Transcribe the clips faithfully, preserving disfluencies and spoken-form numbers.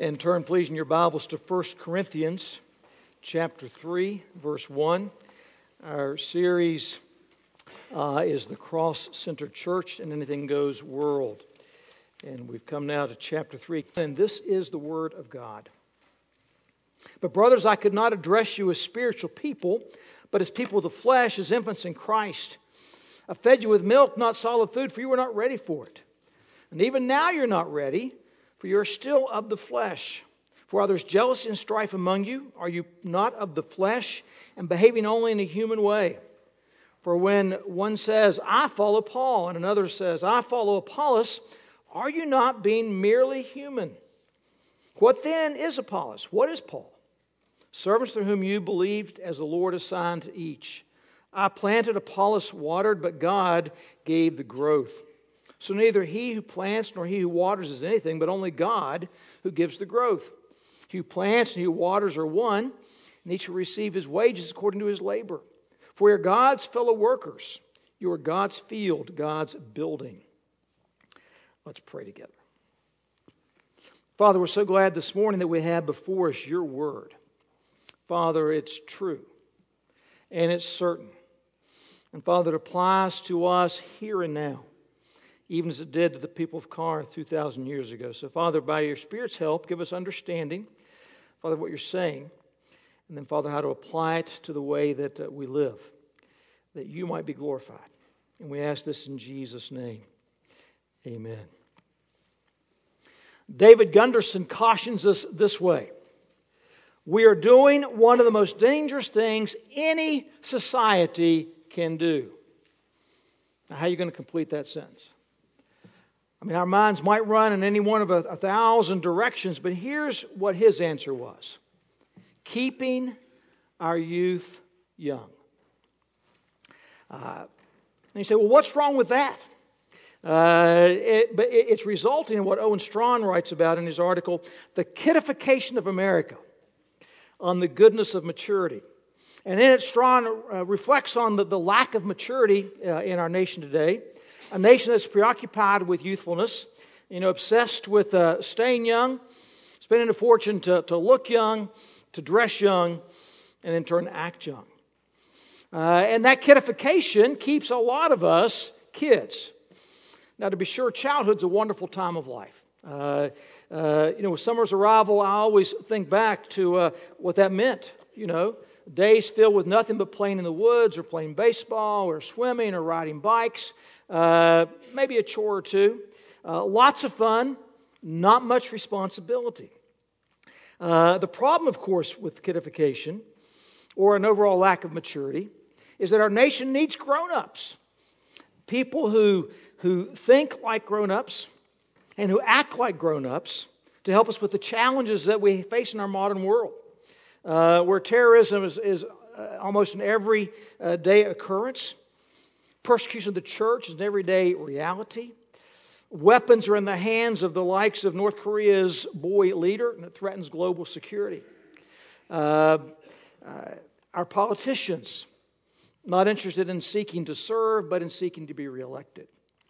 And turn, please, in your Bibles to First Corinthians chapter three, verse one. Our series uh, is the Cross-Centered Church and Anything Goes World. And we've come now to chapter three. And this is the Word of God. But brothers, I could not address you as spiritual people, but as people of the flesh, as infants in Christ. I fed you with milk, not solid food, for you were not ready for it. And even now you're not ready, for you are still of the flesh. For are there jealousy and strife among you? Are you not of the flesh and behaving only in a human way? For when one says, I follow Paul, and another says, I follow Apollos, are you not being merely human? What then is Apollos? What is Paul? Servants through whom you believed as the Lord assigned to each. I planted, Apollos watered, but God gave the growth. So neither he who plants nor he who waters is anything, but only God who gives the growth. He who plants and he who waters are one, and each will receive his wages according to his labor. For we are God's fellow workers. You are God's field, God's building. Let's pray together. Father, we're so glad this morning that we have before us your word. Father, it's true, and it's certain. And Father, it applies to us here and now, even as it did to the people of Corinth two thousand years ago. So, Father, by your Spirit's help, give us understanding, Father, what you're saying, and then, Father, how to apply it to the way that uh, we live, that you might be glorified. And we ask this in Jesus' name. Amen. David Gunderson cautions us this way. We are doing one of the most dangerous things any society can do. Now, how are you going to complete that sentence? I mean, our minds might run in any one of a, a thousand directions, but here's what his answer was. Keeping our youth young. Uh, and you say, well, what's wrong with that? Uh, it, but it, it's resulting in what Owen Strachan writes about in his article, The Kidification of America, on the goodness of maturity. And in it, Strachan uh, reflects on the, the lack of maturity uh, in our nation today. A nation that's preoccupied with youthfulness, you know, obsessed with uh, staying young, spending a fortune to, to look young, to dress young, and in turn act young. Uh, and that kidification keeps a lot of us kids. Now, to be sure, childhood's a wonderful time of life. Uh, uh, you know, with summer's arrival, I always think back to uh, what that meant, you know. Days filled with nothing but playing in the woods or playing baseball or swimming or riding bikes. Uh, maybe a chore or two. Uh, lots of fun, not much responsibility. Uh, the problem, of course, with kidification or an overall lack of maturity is that our nation needs grown-ups. People who, who think like grown-ups and who act like grown-ups to help us with the challenges that we face in our modern world, uh, where terrorism is, is uh, almost an everyday occurrence. Persecution of the church is an everyday reality. Weapons are in the hands of the likes of North Korea's boy leader, and it threatens global security. Uh, uh, our politicians, not interested in seeking to serve, but in seeking to be reelected.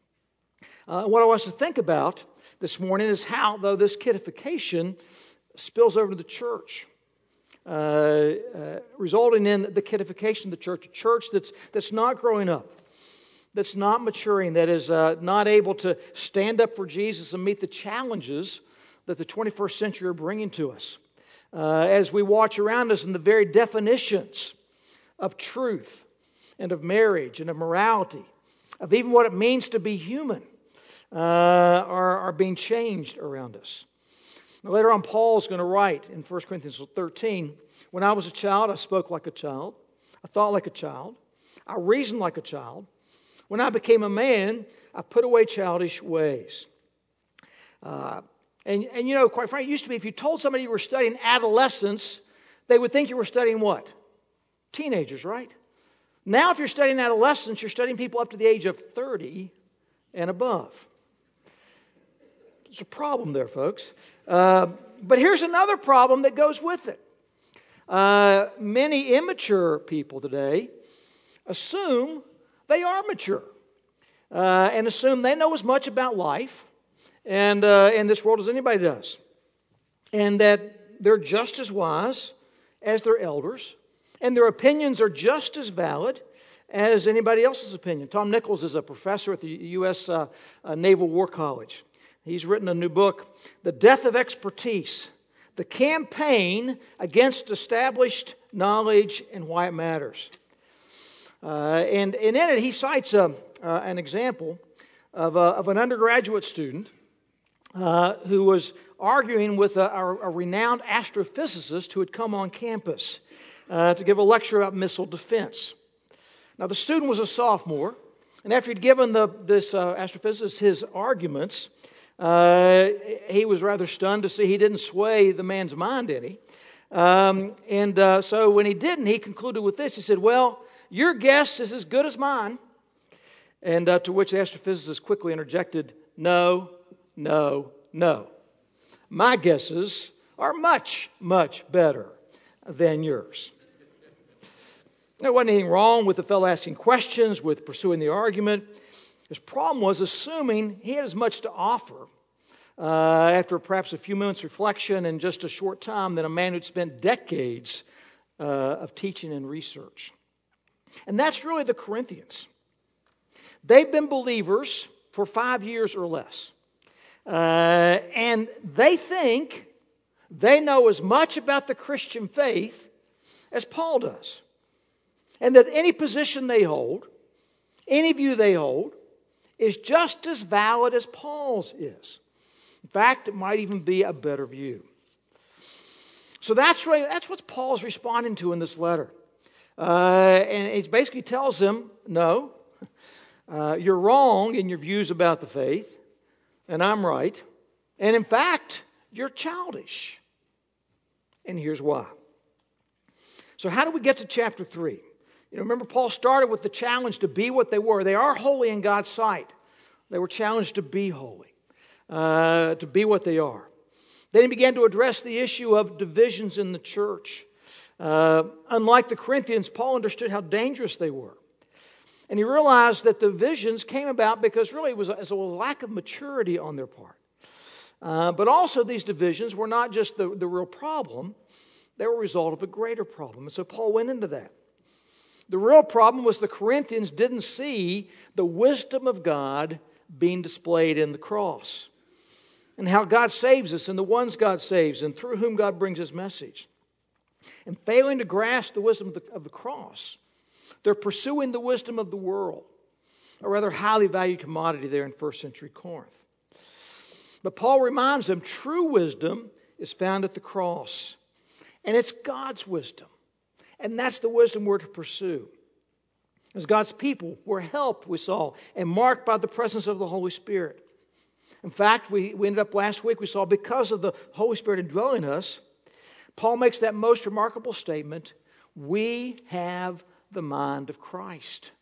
Uh, what I want us to think about this morning is how, though, this kidification spills over to the church, uh, uh, resulting in the kidification of the church, a church that's, that's not growing up, that's not maturing, that is uh, not able to stand up for Jesus and meet the challenges that the twenty-first century are bringing to us. Uh, as we watch around us in the very definitions of truth and of marriage and of morality, of even what it means to be human, uh, are, are being changed around us. Now, later on, Paul's going to write in First Corinthians thirteen, when I was a child, I spoke like a child. I thought like a child. I reasoned like a child. When I became a man, I put away childish ways. Uh, and, and, you know, quite frankly, it used to be if you told somebody you were studying adolescence, they would think you were studying what? Teenagers, right? Now, if you're studying adolescence, you're studying people up to the age of thirty and above. There's a problem there, folks. Uh, but here's another problem that goes with it. Uh, many immature people today assume they are mature uh, and assume they know as much about life and uh, in this world as anybody does. and that they're just as wise as their elders, and their opinions are just as valid as anybody else's opinion. Tom Nichols is a professor at the U S Uh, uh, Naval War College. He's written a new book, The Death of Expertise, The Campaign Against Established Knowledge and Why It Matters. Uh, and, and in it, he cites a, uh, an example of, a, of an undergraduate student uh, who was arguing with a, a, a renowned astrophysicist who had come on campus uh, to give a lecture about missile defense. Now, the student was a sophomore, and after he'd given the, this uh, astrophysicist his arguments, uh, he was rather stunned to see he didn't sway the man's mind any. Um, and uh, so when he didn't, he concluded with this. He said, well, your guess is as good as mine. And uh, to which the astrophysicist quickly interjected, no, no, no. My guesses are much, much better than yours. There wasn't anything wrong with the fellow asking questions, with pursuing the argument. His problem was assuming he had as much to offer uh, after perhaps a few minutes reflection and just a short time than a man who'd spent decades uh, of teaching and research. And that's really the Corinthians. They've been believers for five years or less. Uh, and they think they know as much about the Christian faith as Paul does. And that any position they hold, any view they hold, is just as valid as Paul's is. In fact, it might even be a better view. So that's really, that's what Paul's responding to in this letter. Uh, and he basically tells them, no, uh, you're wrong in your views about the faith, and I'm right. And in fact, you're childish. And here's why. So how do we get to chapter three? You know, remember, Paul started with the challenge to be what they were. They are holy in God's sight. They were challenged to be holy, uh, to be what they are. Then he began to address the issue of divisions in the church. Uh, unlike the Corinthians, Paul understood how dangerous they were. And he realized that the divisions came about because really it was a, it was a lack of maturity on their part. Uh, but also these divisions were not just the, the real problem. They were a result of a greater problem. And so Paul went into that. The real problem was the Corinthians didn't see the wisdom of God being displayed in the cross, and how God saves us and the ones God saves and through whom God brings His message. And failing to grasp the wisdom of the, of the cross, they're pursuing the wisdom of the world, a rather highly valued commodity there in first century Corinth. But Paul reminds them true wisdom is found at the cross, and it's God's wisdom. And that's the wisdom we're to pursue. As God's people, we're helped, we saw, and marked by the presence of the Holy Spirit. In fact, we, we ended up last week, we saw because of the Holy Spirit indwelling us, Paul makes that most remarkable statement, we have the mind of Christ.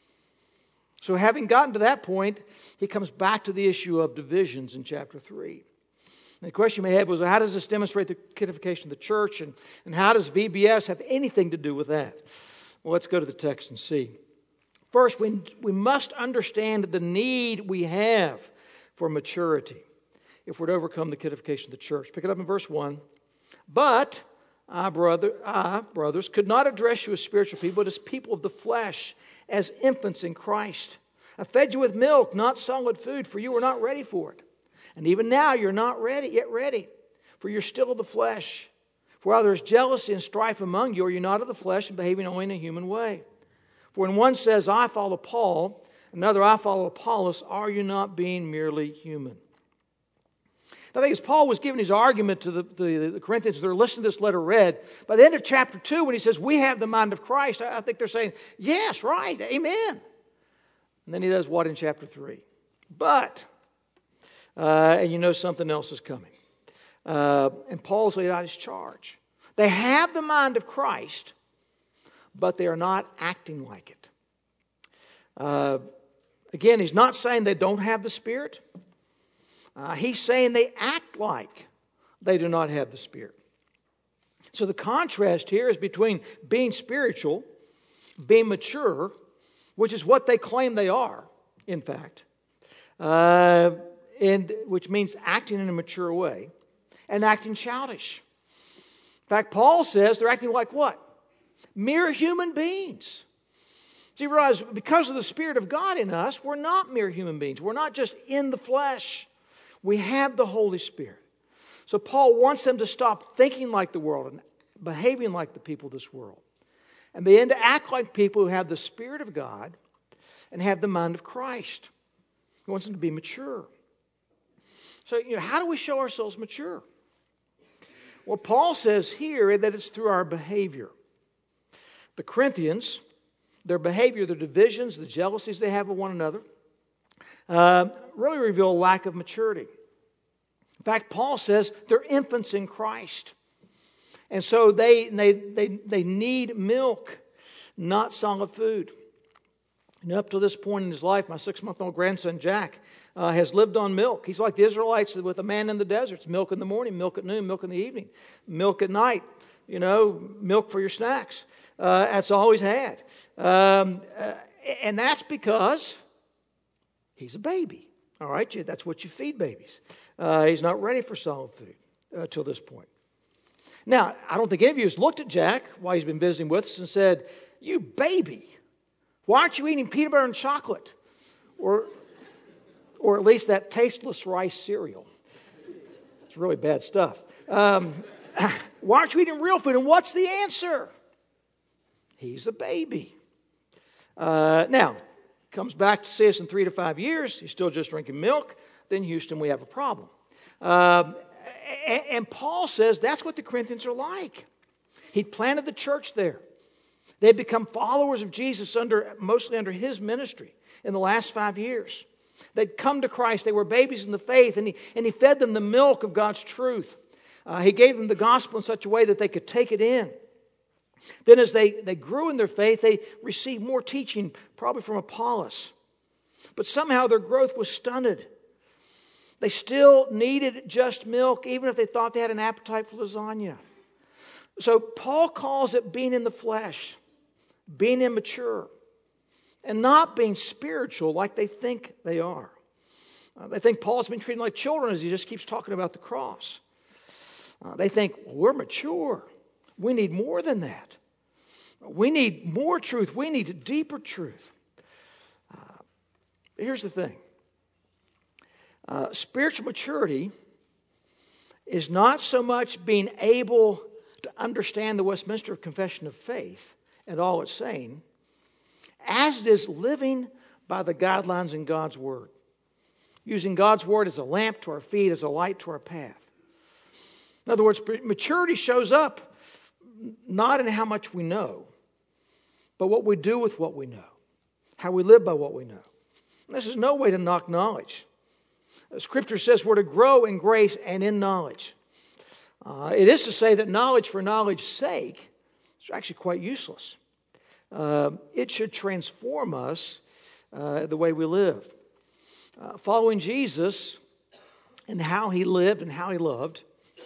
So having gotten to that point, he comes back to the issue of divisions in chapter three. And the question you may have was, how does this demonstrate the kiddification of the church? And, and how does V B S have anything to do with that? Well, let's go to the text and see. First, we, we must understand the need we have for maturity if we're to overcome the kiddification of the church. Pick it up in verse one. But I, brother, I, brothers, could not address you as spiritual people, but as people of the flesh, as infants in Christ. I fed you with milk, not solid food, for you were not ready for it. And even now you're not ready, yet ready, for you're still of the flesh. For while there is jealousy and strife among you, are you not of the flesh and behaving only in a human way? For when one says, I follow Paul, another, I follow Apollos, are you not being merely human? Now, I think as Paul was giving his argument to the, to the Corinthians, they're listening to this letter read. By the end of chapter two, when he says, we have the mind of Christ, I think they're saying, yes, right, amen. And then he does what in chapter three? But, uh, and you know something else is coming. Uh, and Paul's laid out his charge. They have the mind of Christ, but they are not acting like it. Uh, again, he's not saying they don't have the Spirit. Uh, he's saying they act like they do not have the Spirit. So the contrast here is between being spiritual, being mature, which is what they claim they are, in fact, uh, and which means acting in a mature way, and acting childish. In fact, Paul says they're acting like what? Mere human beings. So you realize, because of the Spirit of God in us, we're not mere human beings. We're not just in the flesh. We have the Holy Spirit. So Paul wants them to stop thinking like the world and behaving like the people of this world, and begin to act like people who have the Spirit of God and have the mind of Christ. He wants them to be mature. So, you know, how do we show ourselves mature? Well, Paul says here that it's through our behavior. The Corinthians, their behavior, their divisions, the jealousies they have of one another, uh, really reveal a lack of maturity. In fact, Paul says they're infants in Christ. And so they, they, they, they need milk, not solid food. And up to this point in his life, my six-month-old grandson, Jack, uh, has lived on milk. He's like the Israelites with a man in the desert. It's milk in the morning, milk at noon, milk in the evening, milk at night, you know, milk for your snacks. Uh, that's all he's had. Um, uh, and that's because he's a baby. All right, that's what you feed babies. Uh, he's not ready for solid food uh, till this point. Now, I don't think any of you has looked at Jack while he's been visiting with us and said, "You baby, why aren't you eating peanut butter and chocolate?" Or, or at least that tasteless rice cereal. It's really bad stuff. Um, why aren't you eating real food? And what's the answer? He's a baby. Uh, now, comes back to see us in three to five years. He's still just drinking milk. Then Houston, we have a problem. Um, and, and Paul says that's what the Corinthians are like. He planted the church there. They've become followers of Jesus under mostly under his ministry in the last five years. They'd come to Christ. They were babies in the faith, and he, and he fed them the milk of God's truth. Uh, he gave them the gospel in such a way that they could take it in. Then as they, they grew in their faith, they received more teaching, probably from Apollos. But somehow their growth was stunted. They still needed just milk, even if they thought they had an appetite for lasagna. So Paul calls it being in the flesh, being immature, and not being spiritual like they think they are. Uh, they think Paul's been treated like children as he just keeps talking about the cross. Uh, they think, well, we're mature. We need more than that. We need more truth. We need deeper truth. Uh, here's the thing. Uh, spiritual maturity is not so much being able to understand the Westminster Confession of Faith and all it's saying, as it is living by the guidelines in God's Word. Using God's Word as a lamp to our feet, as a light to our path. In other words, maturity shows up not in how much we know, but what we do with what we know. How we live by what we know. And this is no way to knock knowledge. Scripture says we're to grow in grace and in knowledge. Uh, it is to say that knowledge for knowledge's sake is actually quite useless. Uh, it should transform us uh, the way we live. Uh, following Jesus and how he lived and how he loved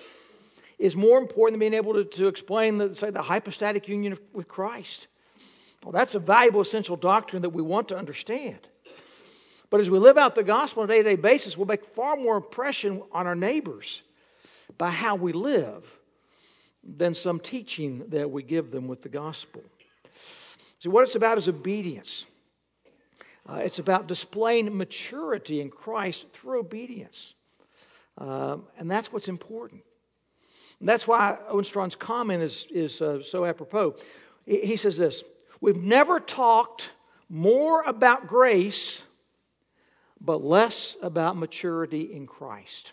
is more important than being able to, to explain, the, say, the hypostatic union of, with Christ. Well, that's a valuable, essential doctrine that we want to understand. But as we live out the gospel on a day-to-day basis, we'll make far more impression on our neighbors by how we live than some teaching that we give them with the gospel. See, what it's about is obedience. Uh, it's about displaying maturity in Christ through obedience. Um, and that's what's important. And that's why Owen Strawn's comment is, is uh, so apropos. He, he says this, we've never talked more about grace, but less about maturity in Christ.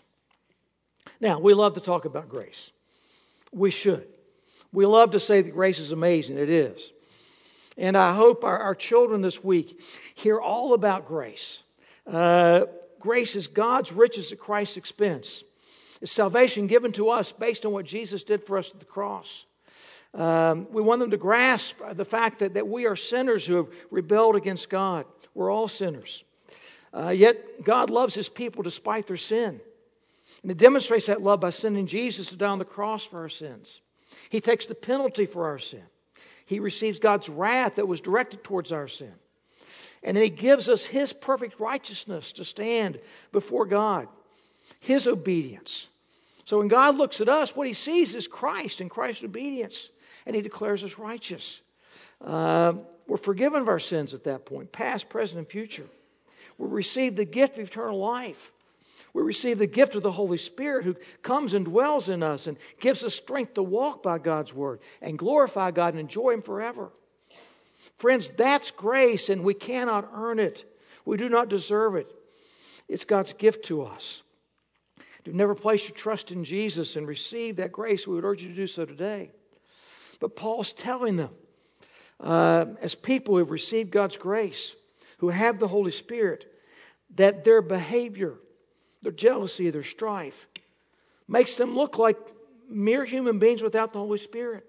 Now, we love to talk about grace. We should. We love to say that grace is amazing. It is. And I hope our, our children this week hear all about grace. Uh, grace is God's riches at Christ's expense. It's salvation given to us based on what Jesus did for us at the cross. Um, we want them to grasp the fact that, that we are sinners who have rebelled against God. We're all sinners. Uh, yet God loves His people despite their sin. And He demonstrates that love by sending Jesus to die on the cross for our sins. He takes the penalty for our sin. He receives God's wrath that was directed towards our sin. And then He gives us His perfect righteousness to stand before God. His obedience. So when God looks at us, what He sees is Christ and Christ's obedience, and He declares us righteous. Uh, we're forgiven of our sins at that point, past, present, and future. We receive the gift of eternal life. We receive the gift of the Holy Spirit who comes and dwells in us and gives us strength to walk by God's Word and glorify God and enjoy Him forever. Friends, that's grace, and we cannot earn it. We do not deserve it. It's God's gift to us. If you've never placed your trust in Jesus and received that grace, we would urge you to do so today. But Paul's telling them, uh, as people who have received God's grace, who have the Holy Spirit, that their behavior, their jealousy, their strife, makes them look like mere human beings without the Holy Spirit.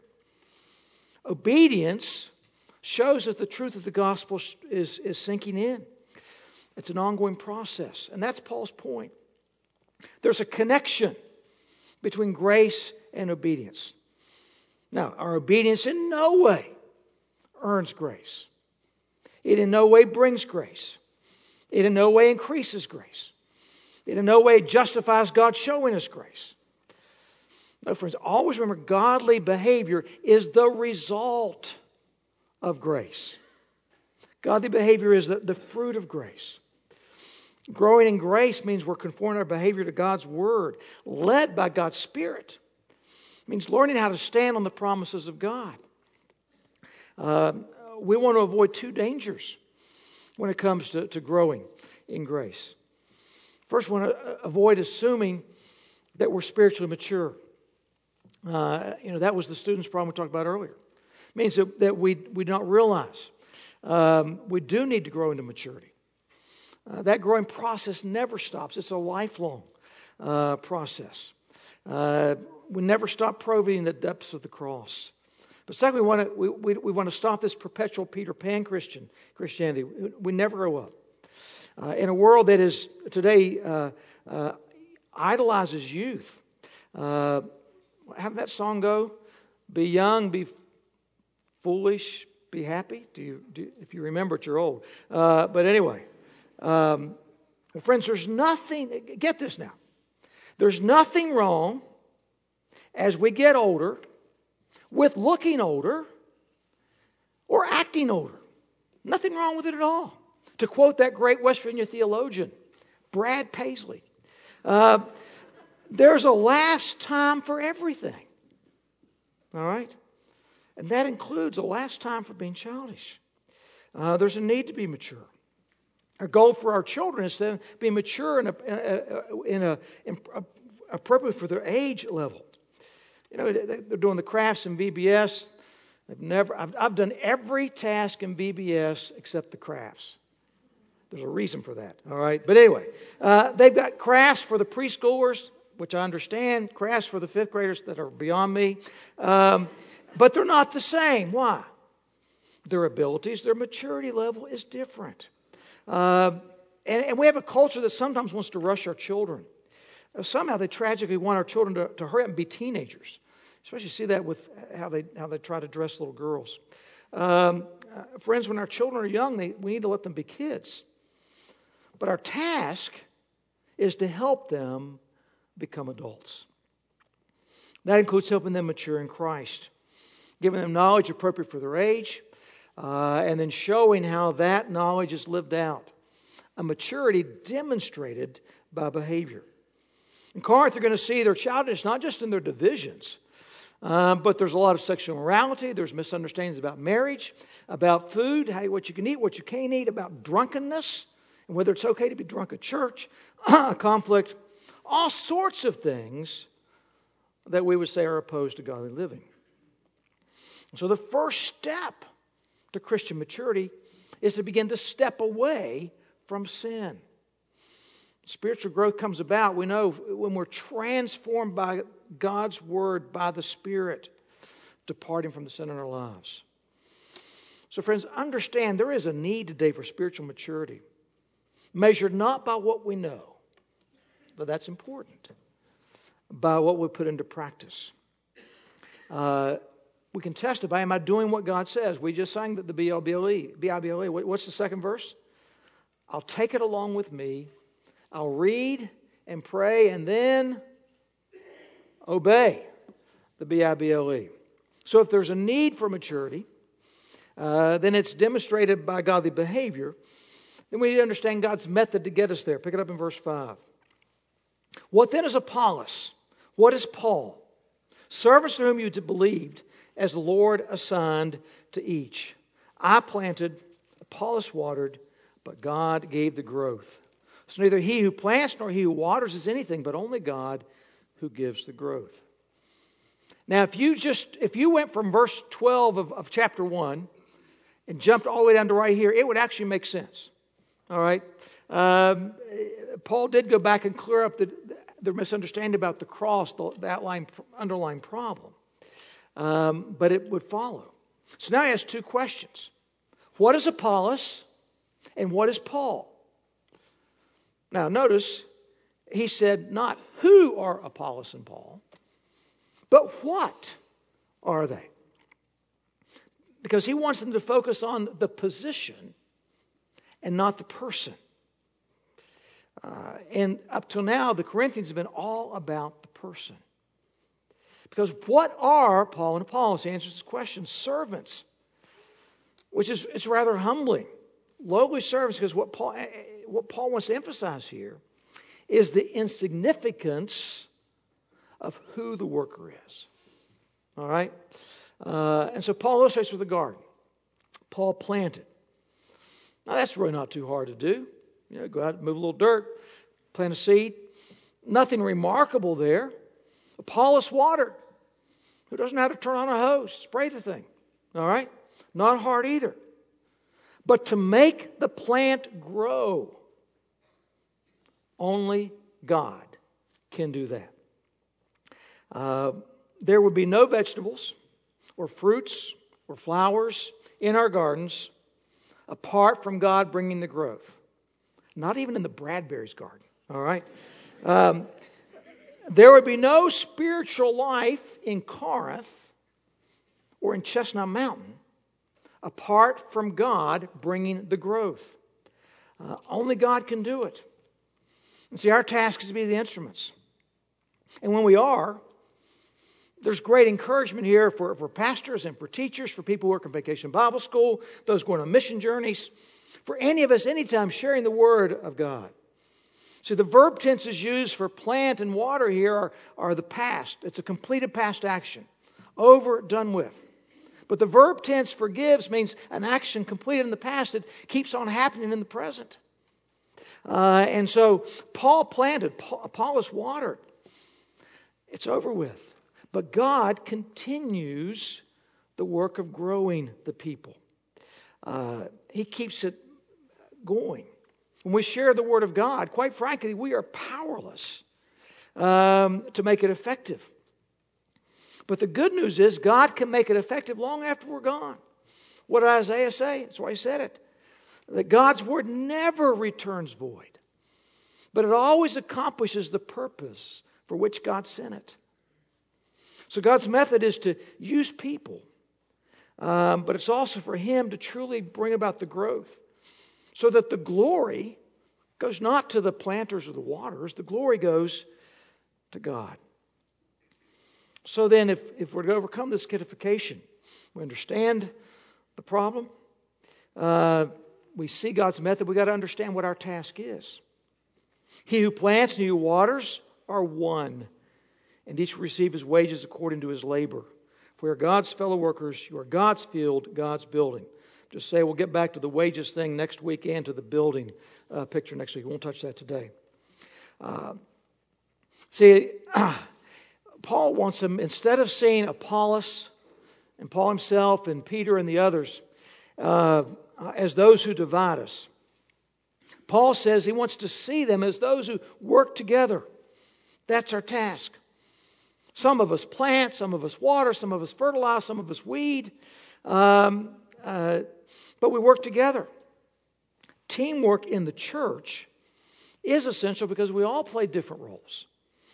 Obedience shows that the truth of the gospel is, is sinking in. It's an ongoing process. And that's Paul's point. There's a connection between grace and obedience. Now, our obedience in no way earns grace. It in no way brings grace. It in no way increases grace. It in no way justifies God showing us grace. No, friends, always remember, godly behavior is the result of grace. Godly behavior is the, the fruit of grace. Growing in grace means we're conforming our behavior to God's Word, led by God's Spirit. It means learning how to stand on the promises of God. Uh, we want to avoid two dangers when it comes to, to growing in grace. First, we want to avoid assuming that we're spiritually mature. Uh, you know, that was the student's problem we talked about earlier. It means that, that we, we don't realize um, we do need to grow into maturity. Uh, that growing process never stops. It's a lifelong uh, process. Uh, we never stop probing the depths of the cross. But second, we want to we, we, we want to stop this perpetual Peter Pan Christian Christianity. We, we never grow up. Uh, in a world that is today uh, uh, idolizes youth. Uh, how did that song go? Be young, be foolish, be happy. Do you? Do, if you remember it, you're old. Uh, but anyway. Um, friends, there's nothing, get this now, there's nothing wrong as we get older with looking older or acting older. Nothing wrong with it at all. To quote that great West Virginia theologian, Brad Paisley, uh, there's a last time for everything. All right? And that includes a last time for being childish. Uh, there's a need to be mature. Our goal for our children is to be mature and in a, in a, appropriate for their age level. You know, they're doing the crafts in V B S. I've never. I've, I've done every task in V B S except the crafts. There's a reason for that. All right, but anyway, uh, they've got crafts for the preschoolers, which I understand. Crafts for the fifth graders that are beyond me, um, but they're not the same. Why? Their abilities, their maturity level is different. Uh, and, and we have a culture that sometimes wants to rush our children. Uh, somehow they tragically want our children to, to hurry up and be teenagers. Especially see that with how they how they try to dress little girls. Um, uh, friends, when our children are young, they, we need to let them be kids. But our task is to help them become adults. That includes helping them mature in Christ, giving them knowledge appropriate for their age, Uh, and then showing how that knowledge is lived out. A maturity demonstrated by behavior. In Corinth, you're going to see their childishness not just in their divisions, um, but there's a lot of sexual immorality. There's misunderstandings about marriage, about food, how, what you can eat, what you can't eat, about drunkenness, and whether it's okay to be drunk at church, conflict, all sorts of things that we would say are opposed to godly living. So the first step to Christian maturity is to begin to step away from sin. Spiritual growth comes about, we know, when we're transformed by God's Word, by the Spirit, departing from the sin in our lives. So friends, understand there is a need today for spiritual maturity, measured not by what we know, though that's important, by what we put into practice. Uh, We can testify, am I doing what God says? We just sang the B I B L E. B I B L E. What's the second verse? I'll take it along with me. I'll read and pray and then obey, the B I B L E. So if there's a need for maturity, uh, then it's demonstrated by godly behavior. Then we need to understand God's method to get us there. Pick it up in verse five. What then is Apollos? What is Paul? Servants to whom you believed, as the Lord assigned to each. I planted, Apollos watered, but God gave the growth. So neither he who plants nor he who waters is anything, but only God who gives the growth. Now, if you just if you went from verse twelve of, of chapter one and jumped all the way down to right here, it would actually make sense. All right? Um, Paul did go back and clear up the, the misunderstanding about the cross, the, the outline, underlying problem. Um, but it would follow. So now he has two questions. What is Apollos and what is Paul? Now notice, he said not who are Apollos and Paul, but what are they? Because he wants them to focus on the position and not the person. Uh, and up till now, the Corinthians have been all about the person. Because what are Paul and Apollos? He answers this question. Servants, which is it's rather humbling. Lowly servants, because what Paul, what Paul wants to emphasize here is the insignificance of who the worker is. All right? Uh, and so Paul illustrates with the garden. Paul planted. Now that's really not too hard to do. You know, go out, move a little dirt, plant a seed. Nothing remarkable there. Apollos watered. Who doesn't know how to turn on a hose, spray the thing? All right? Not hard either. But to make the plant grow, only God can do that. Uh, there would be no vegetables or fruits or flowers in our gardens apart from God bringing the growth. Not even in the Bradbury's garden, all right? Um, there would be no spiritual life in Corinth or in Chestnut Mountain apart from God bringing the growth. Uh, only God can do it. And see, our task is to be the instruments. And when we are, there's great encouragement here for, for pastors and for teachers, for people who work in Vacation Bible School, those going on mission journeys, for any of us, anytime sharing the Word of God. See, the verb tenses used for plant and water here are, are the past. It's a completed past action. Over, done with. But the verb tense forgives means an action completed in the past that keeps on happening in the present. Uh, and so Paul planted, Paul, Apollos watered. It's over with. But God continues the work of growing the people. Uh, he keeps it going. When we share the Word of God, quite frankly, we are powerless um, to make it effective. But the good news is God can make it effective long after we're gone. What did Isaiah say? That's why he said it. That God's Word never returns void, but it always accomplishes the purpose for which God sent it. So God's method is to use people, um, but it's also for Him to truly bring about the growth so that the glory goes not to the planters or the waterers, the glory goes to God. So then if, if we're to overcome this skitification, we understand the problem, uh, we see God's method, we've got to understand what our task is. He who plants and he who waters are one, and each will receive his wages according to his labor. For we are God's fellow workers, you are God's field, God's building. Just say we'll get back to the wages thing next week and to the building uh, picture next week. We won't touch that today. Uh, see, Paul wants them, instead of seeing Apollos and Paul himself and Peter and the others uh, as those who divide us, Paul says he wants to see them as those who work together. That's our task. Some of us plant, some of us water, some of us fertilize, some of us weed. Um, uh, but we work together. Teamwork in the church is essential because we all play different roles.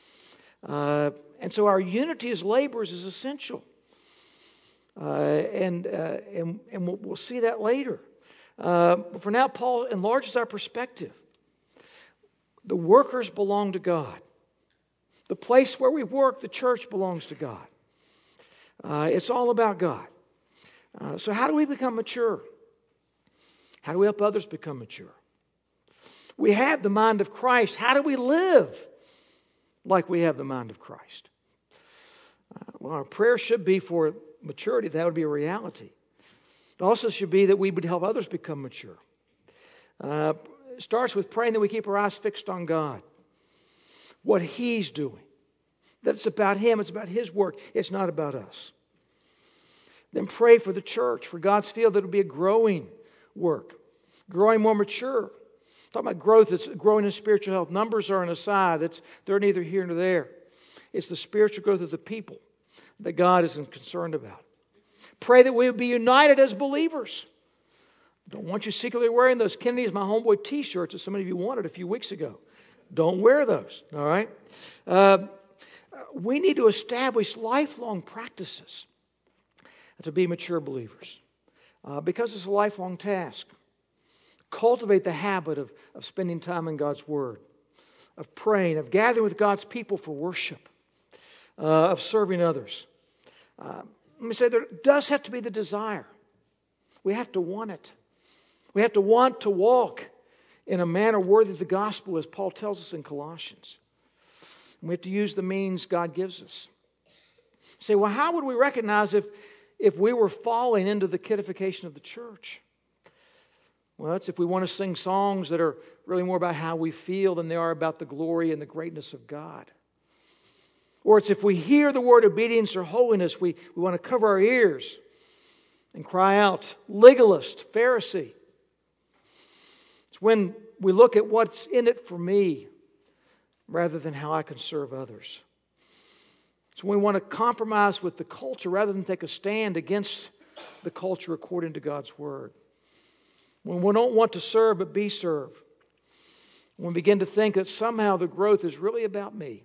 Uh, and so our unity as laborers is essential. Uh, and, uh, and, and we'll, we'll see that later. Uh, but for now, Paul enlarges our perspective. The workers belong to God. The place where we work, the church, belongs to God. Uh, it's all about God. Uh, so how do we become mature? How do we help others become mature? We have the mind of Christ. How do we live like we have the mind of Christ? Uh, well, our prayer should be for maturity. That would be a reality. It also should be that we would help others become mature. Uh, it starts with praying that we keep our eyes fixed on God. What He's doing. That it's about Him. It's about His work. It's not about us. Then pray for the church, for God's field, that it will be a growing work. Growing more mature. Talking about growth, it's growing in spiritual health. Numbers are an aside. It's, they're neither here nor there. It's the spiritual growth of the people that God is concerned about. Pray that we would be united as believers. Don't want you secretly wearing those Kennedy's My Homeboy t-shirts that some of you wanted a few weeks ago. Don't wear those, all right? Uh, we need to establish lifelong practices to be mature believers uh, because it's a lifelong task. Cultivate the habit of, of spending time in God's Word, of praying, of gathering with God's people for worship, uh, of serving others. Uh, let me say there does have to be the desire. We have to want it. We have to want to walk in a manner worthy of the gospel, as Paul tells us in Colossians. And we have to use the means God gives us. You say, well, how would we recognize if, if we were falling into the kiddification of the church? Well, it's if we want to sing songs that are really more about how we feel than they are about the glory and the greatness of God. Or it's if we hear the word obedience or holiness, we, we want to cover our ears and cry out, legalist, Pharisee. It's when we look at what's in it for me rather than how I can serve others. It's when we want to compromise with the culture rather than take a stand against the culture according to God's Word. When we don't want to serve but be served. When we begin to think that somehow the growth is really about me.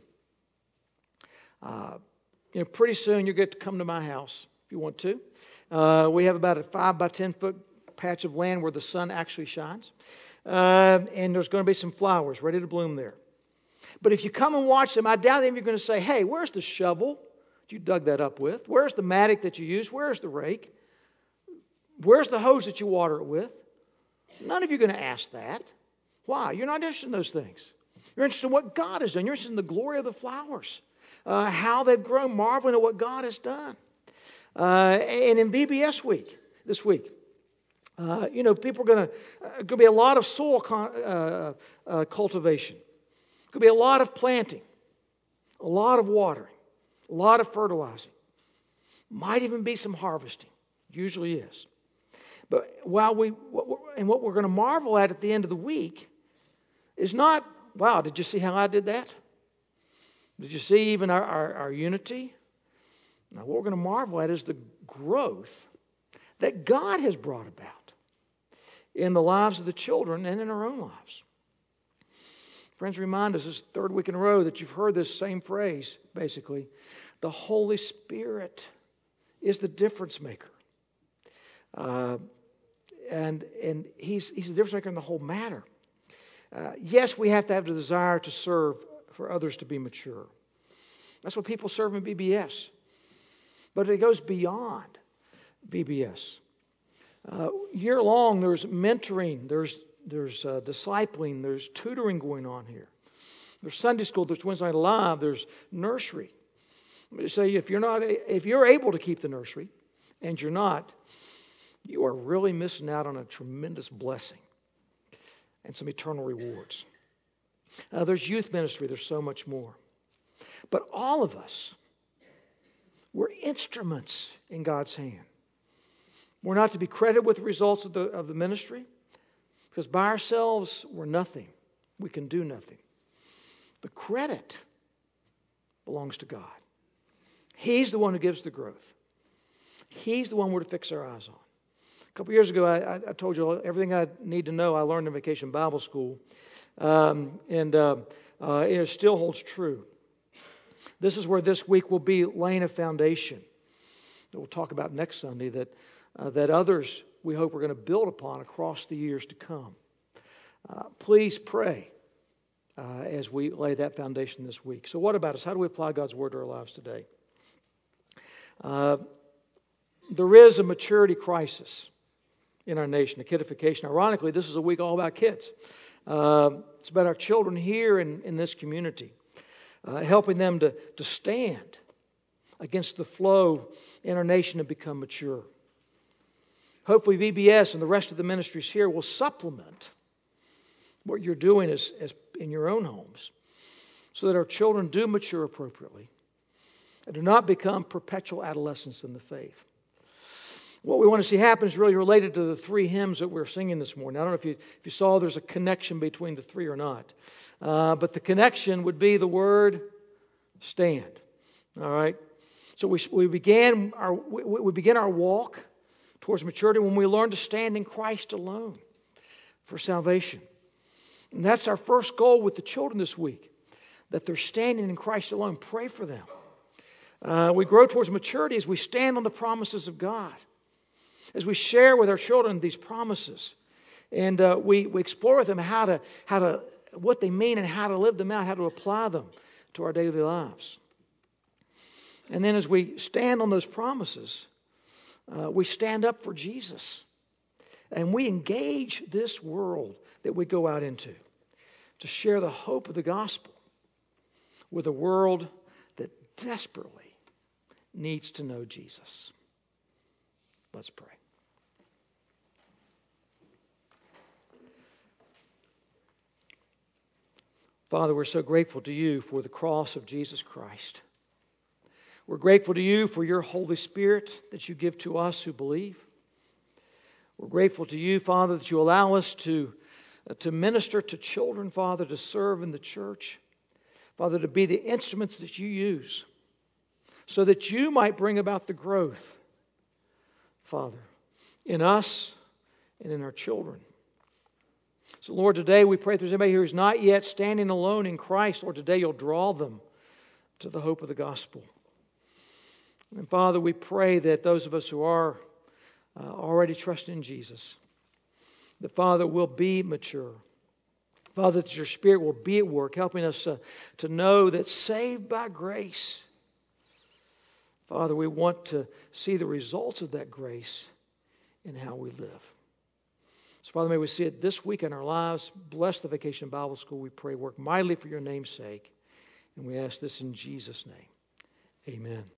Uh, you know, pretty soon you'll get to come to my house if you want to. Uh, we have about a five by ten foot patch of land where the sun actually shines. Uh, and there's going to be some flowers ready to bloom there. But if you come and watch them, I doubt any of you are going to say, hey, where's the shovel that you dug that up with? Where's the mattock that you used? Where's the rake? Where's the hose that you water it with? None of you are going to ask that. Why? You're not interested in those things. You're interested in what God has done. You're interested in the glory of the flowers, uh, how they've grown, marveling at what God has done. Uh, and in V B S week, this week, uh, you know, people are going to, uh, going to be a lot of soil con- uh, uh, cultivation. Could be a lot of planting, a lot of watering, a lot of fertilizing. Might even be some harvesting. Usually is. But while we, and what we're going to marvel at at the end of the week is not, wow, did you see how I did that? Did you see even our, our, our unity? Now, what we're going to marvel at is the growth that God has brought about in the lives of the children and in our own lives. Friends, remind us this third week in a row that you've heard this same phrase, basically. The Holy Spirit is the difference maker. Uh, and and he's, he's the difference maker in the whole matter. Uh, yes, we have to have the desire to serve for others to be mature. That's what people serve in V B S. But it goes beyond V B S. Uh, year long, there's mentoring, there's There's uh, discipling, there's tutoring going on here. There's Sunday school, there's Wednesday Night Live, there's nursery. Let me say, if you're not, if you're able to keep the nursery, and you're not, you are really missing out on a tremendous blessing and some eternal rewards. Uh, there's youth ministry, there's so much more. But all of us, we're instruments in God's hand. We're not to be credited with the results of the, of the ministry. Because by ourselves, we're nothing. We can do nothing. The credit belongs to God. He's the one who gives the growth. He's the one we're to fix our eyes on. A couple years ago, I, I told you everything I need to know I learned in Vacation Bible School. Um, and uh, uh, it still holds true. This is where this week will be laying a foundation that we'll talk about next Sunday that, uh, that others we hope we're going to build upon across the years to come. Uh, please pray uh, as we lay that foundation this week. So what about us? How do we apply God's Word to our lives today? Uh, there is a maturity crisis in our nation, a kidification. Ironically, this is a week all about kids. Uh, it's about our children here in, in this community, uh, helping them to, to stand against the flow in our nation and become mature. Hopefully V B S and the rest of the ministries here will supplement what you're doing as, as in your own homes so that our children do mature appropriately and do not become perpetual adolescents in the faith. What we want to see happen is really related to the three hymns that we're singing this morning. I don't know if you, if you saw there's a connection between the three or not. Uh, but the connection would be the word stand. All right? So we, we, began our, we, we begin our walk towards maturity when we learn to stand in Christ alone for salvation. And that's our first goal with the children this week, that they're standing in Christ alone. Pray for them. Uh, we grow towards maturity as we stand on the promises of God, as we share with our children these promises, and uh, we, we explore with them how to, how to, what they mean and how to live them out, how to apply them to our daily lives. And then as we stand on those promises, uh, we stand up for Jesus, and we engage this world that we go out into to share the hope of the gospel with a world that desperately needs to know Jesus. Let's pray. Father, we're so grateful to you for the cross of Jesus Christ. We're grateful to you for your Holy Spirit that you give to us who believe. We're grateful to you, Father, that you allow us to, uh, to minister to children, Father, to serve in the church. Father, to be the instruments that you use so that you might bring about the growth, Father, in us and in our children. So, Lord, today we pray if there's anybody here who's not yet standing alone in Christ, Lord, today you'll draw them to the hope of the gospel. And Father, we pray that those of us who are uh, already trusting in Jesus, that Father will be mature. Father, that your Spirit will be at work, helping us uh, to know that saved by grace, Father, we want to see the results of that grace in how we live. So, Father, may we see it this week in our lives. Bless the Vacation Bible School, we pray. Work mightily for your name's sake. And we ask this in Jesus' name. Amen.